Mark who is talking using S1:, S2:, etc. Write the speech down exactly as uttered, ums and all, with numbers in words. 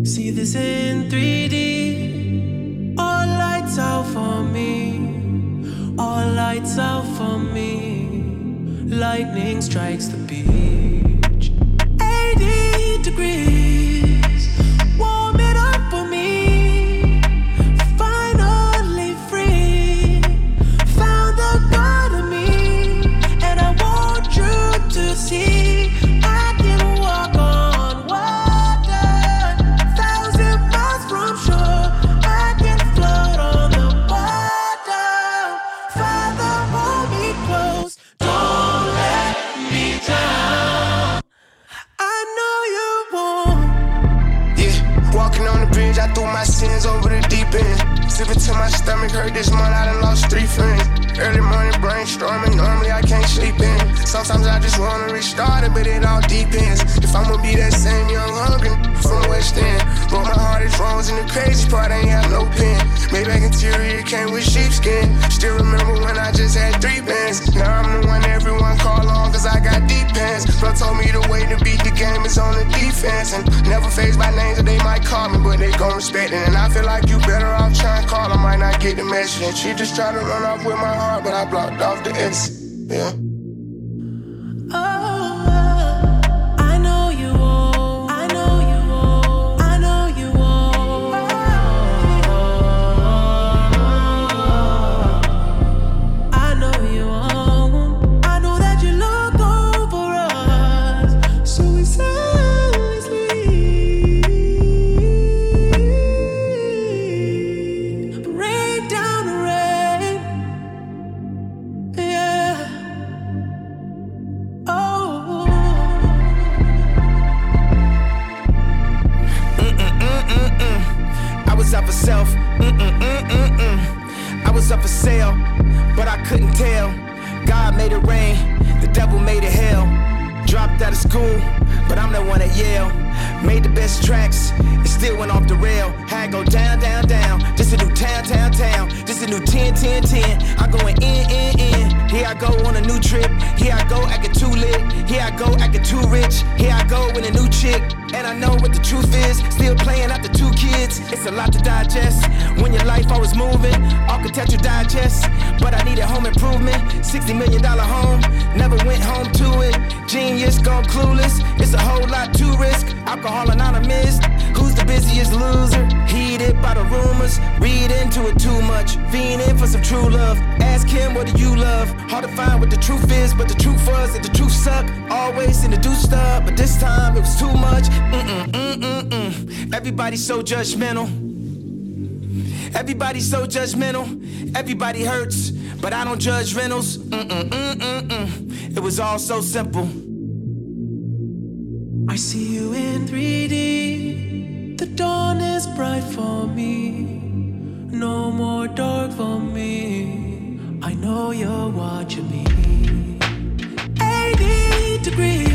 S1: See this in three D. All lights out for me. All lights out for me. Lightning strikes the beach. eighty degrees. Warm it up for me. Finally free. Found the God of me. And I want you to see. I can walk on water. Thousand miles from shore. I can float on the water. Father, hold me close. Don't let me drown. I know you won't.
S2: Yeah, walking on the bridge, I threw my sins over the deep end. Sipping till my stomach hurt this month, I done lost three friends. Early morning brainstorming, normally I can't sleep in. Sometimes I just wanna restart it, but it all depends. If I'ma be that same young hungry from West End. But my heart is frozen, the crazy part ain't have no pen. Maybach interior came with sheepskin. Still remember when I just had three bands. Now I'm the one everyone call on cause I got deep pants. Bro told me the way to beat the game is on the defense. And never phased by names that they might call me, but they gon' respect it. And I feel like you better off trying to call, I might not get the message. And she just tried to run off with my heart, but I blocked off the exit. Yeah.
S3: sixty million dollar home, never went home to it. Genius gone clueless, it's a whole lot to risk. Alcohol Anonymous, who's the busiest loser? Heated by the rumors, read into it too much. Fiending for some true love, ask him what do you love? Hard to find what the truth is, but the truth was that the truth suck. Always in the do stuff, but this time it was too much. Mm-mm, mm-mm, mm. Everybody's so judgmental. Everybody's so judgmental. Everybody hurts, but I don't judge rentals. Mm-mm, mm-mm, mm. It was all so simple.
S1: I see you in three D. The dawn is bright for me. No more dark for me. I know you're watching me. eighty degrees.